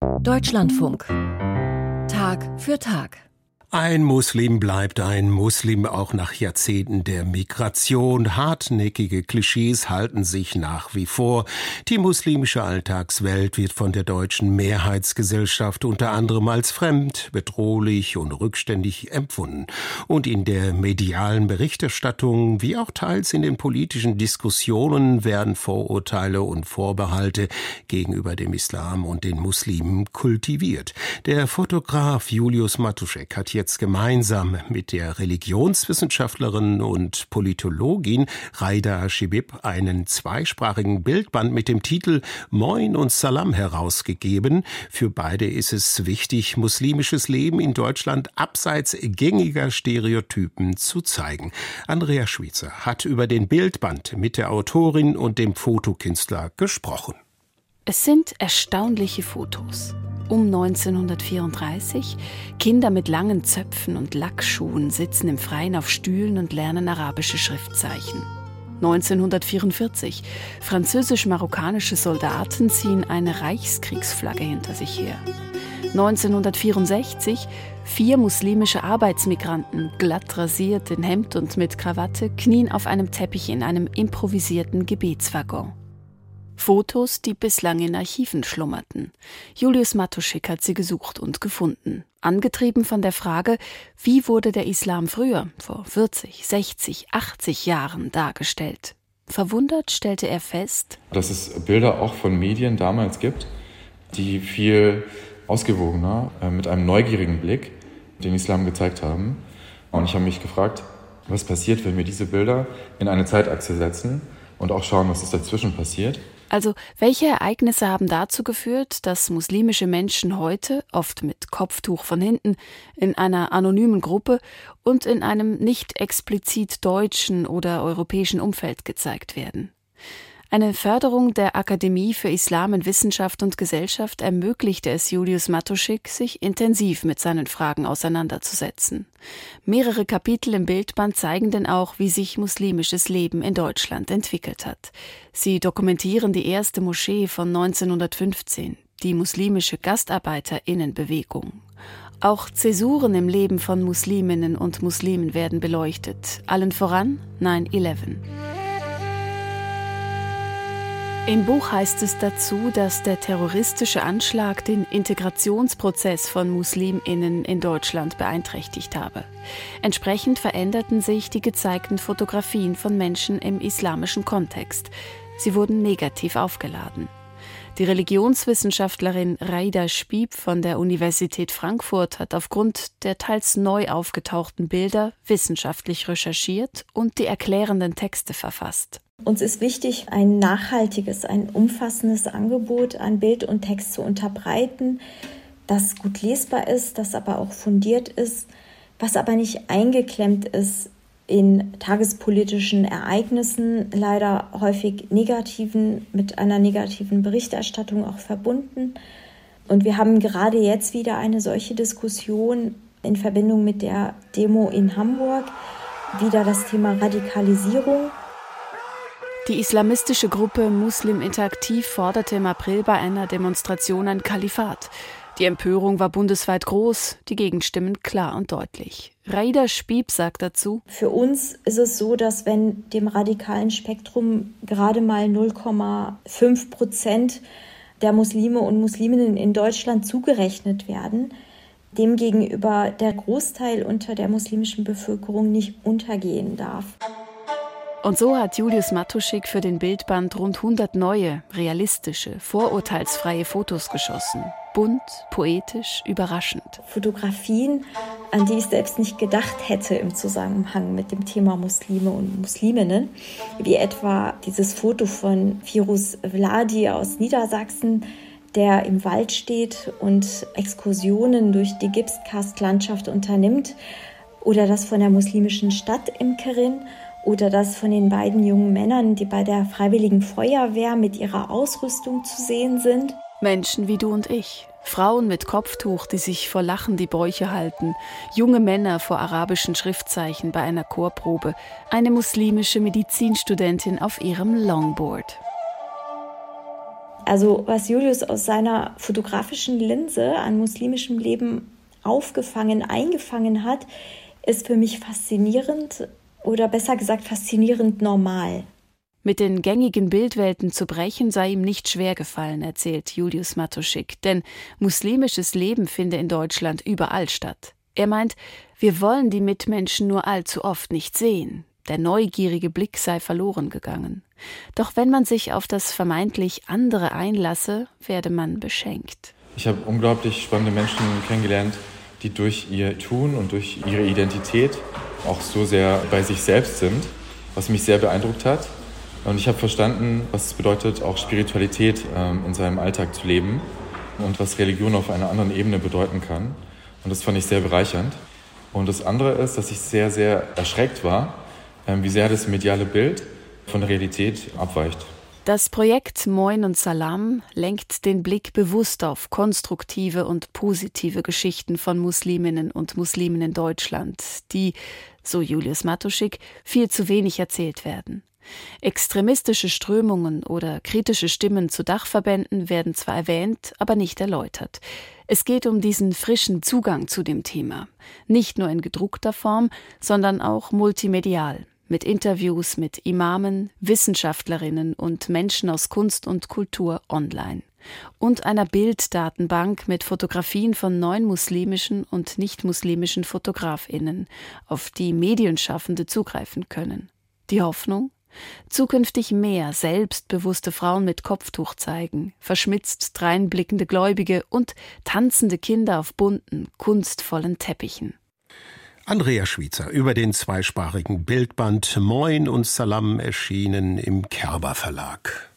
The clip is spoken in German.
Deutschlandfunk. Tag für Tag. Ein Muslim bleibt ein Muslim, auch nach Jahrzehnten der Migration. Hartnäckige Klischees halten sich nach wie vor. Die muslimische Alltagswelt wird von der deutschen Mehrheitsgesellschaft unter anderem als fremd, bedrohlich und rückständig empfunden. Und in der medialen Berichterstattung, wie auch teils in den politischen Diskussionen, werden Vorurteile und Vorbehalte gegenüber dem Islam und den Muslimen kultiviert. Der Fotograf Julius Matuschek hat jetzt gemeinsam mit der Religionswissenschaftlerin und Politologin Raida Shibib einen zweisprachigen Bildband mit dem Titel Moin und Salam herausgegeben. Für beide ist es wichtig, muslimisches Leben in Deutschland abseits gängiger Stereotypen zu zeigen. Andrea Schweizer hat über den Bildband mit der Autorin und dem Fotokünstler gesprochen. Es sind erstaunliche Fotos. Um 1934, Kinder mit langen Zöpfen und Lackschuhen sitzen im Freien auf Stühlen und lernen arabische Schriftzeichen. 1944, französisch-marokkanische Soldaten ziehen eine Reichskriegsflagge hinter sich her. 1964, 4 muslimische Arbeitsmigranten, glatt rasiert in Hemd und mit Krawatte, knien auf einem Teppich in einem improvisierten Gebetswaggon. Fotos, die bislang in Archiven schlummerten. Julius Matuschek hat sie gesucht und gefunden. Angetrieben von der Frage, wie wurde der Islam früher, vor 40, 60, 80 Jahren, dargestellt? Verwundert stellte er fest, dass es Bilder auch von Medien damals gibt, die viel ausgewogener, mit einem neugierigen Blick den Islam gezeigt haben. Und ich habe mich gefragt, was passiert, wenn wir diese Bilder in eine Zeitachse setzen und auch schauen, was ist dazwischen passiert. Also, welche Ereignisse haben dazu geführt, dass muslimische Menschen heute, oft mit Kopftuch von hinten, in einer anonymen Gruppe und in einem nicht explizit deutschen oder europäischen Umfeld gezeigt werden? Eine Förderung der Akademie für Islam in Wissenschaft und Gesellschaft ermöglichte es Julius Matuschek, sich intensiv mit seinen Fragen auseinanderzusetzen. Mehrere Kapitel im Bildband zeigen denn auch, wie sich muslimisches Leben in Deutschland entwickelt hat. Sie dokumentieren die erste Moschee von 1915, die muslimische GastarbeiterInnenbewegung. Auch Zäsuren im Leben von Musliminnen und Muslimen werden beleuchtet, allen voran 9/11. Im Buch heißt es dazu, dass der terroristische Anschlag den Integrationsprozess von MuslimInnen in Deutschland beeinträchtigt habe. Entsprechend veränderten sich die gezeigten Fotografien von Menschen im islamischen Kontext. Sie wurden negativ aufgeladen. Die Religionswissenschaftlerin Raida Shibib von der Universität Frankfurt hat aufgrund der teils neu aufgetauchten Bilder wissenschaftlich recherchiert und die erklärenden Texte verfasst. Uns ist wichtig, ein nachhaltiges, ein umfassendes Angebot an Bild und Text zu unterbreiten, das gut lesbar ist, das aber auch fundiert ist, was aber nicht eingeklemmt ist in tagespolitischen Ereignissen, leider häufig negativen, mit einer negativen Berichterstattung auch verbunden. Und wir haben gerade jetzt wieder eine solche Diskussion in Verbindung mit der Demo in Hamburg, wieder das Thema Radikalisierung. Die islamistische Gruppe Muslim Interaktiv forderte im April bei einer Demonstration ein Kalifat. Die Empörung war bundesweit groß, die Gegenstimmen klar und deutlich. Raida Shibib sagt dazu: Für uns ist es so, dass wenn dem radikalen Spektrum gerade mal 0,5% der Muslime und Musliminnen in Deutschland zugerechnet werden, demgegenüber der Großteil unter der muslimischen Bevölkerung nicht untergehen darf. Und so hat Julius Matuschek für den Bildband rund 100 neue, realistische, vorurteilsfreie Fotos geschossen. Bunt, poetisch, überraschend. Fotografien, an die ich selbst nicht gedacht hätte im Zusammenhang mit dem Thema Muslime und Musliminnen, wie etwa dieses Foto von Firuz Vladi aus Niedersachsen, der im Wald steht und Exkursionen durch die Gipskastlandschaft unternimmt, oder das von der muslimischen Stadtimkerin, oder das von den beiden jungen Männern, die bei der Freiwilligen Feuerwehr mit ihrer Ausrüstung zu sehen sind. Menschen wie du und ich. Frauen mit Kopftuch, die sich vor Lachen die Bäuche halten. Junge Männer vor arabischen Schriftzeichen bei einer Chorprobe. Eine muslimische Medizinstudentin auf ihrem Longboard. Also was Julius aus seiner fotografischen Linse an muslimischem Leben eingefangen hat, ist für mich faszinierend oder besser gesagt faszinierend normal. Mit den gängigen Bildwelten zu brechen sei ihm nicht schwer gefallen, erzählt Julius Matuschik, denn muslimisches Leben finde in Deutschland überall statt. Er meint, wir wollen die Mitmenschen nur allzu oft nicht sehen. Der neugierige Blick sei verloren gegangen. Doch wenn man sich auf das vermeintlich andere einlasse, werde man beschenkt. Ich habe unglaublich spannende Menschen kennengelernt, die durch ihr Tun und durch ihre Identität auch so sehr bei sich selbst sind, was mich sehr beeindruckt hat. Und ich habe verstanden, was es bedeutet, auch Spiritualität in seinem Alltag zu leben und was Religion auf einer anderen Ebene bedeuten kann. Und das fand ich sehr bereichernd. Und das andere ist, dass ich sehr, sehr erschreckt war, wie sehr das mediale Bild von der Realität abweicht. Das Projekt Moin und Salam lenkt den Blick bewusst auf konstruktive und positive Geschichten von Musliminnen und Muslimen in Deutschland, die, so Julius Matuschik, viel zu wenig erzählt werden. Extremistische Strömungen oder kritische Stimmen zu Dachverbänden werden zwar erwähnt, aber nicht erläutert. Es geht um diesen frischen Zugang zu dem Thema, nicht nur in gedruckter Form, sondern auch multimedial, mit Interviews mit Imamen, Wissenschaftlerinnen und Menschen aus Kunst und Kultur online. Und einer Bilddatenbank mit Fotografien von 9 muslimischen und nicht-muslimischen FotografInnen, auf die Medienschaffende zugreifen können. Die Hoffnung? Zukünftig mehr selbstbewusste Frauen mit Kopftuch zeigen, verschmitzt dreinblickende Gläubige und tanzende Kinder auf bunten, kunstvollen Teppichen. Andrea Schwiezer über den zweisprachigen Bildband Moin und Salam erschienen im Kerber Verlag.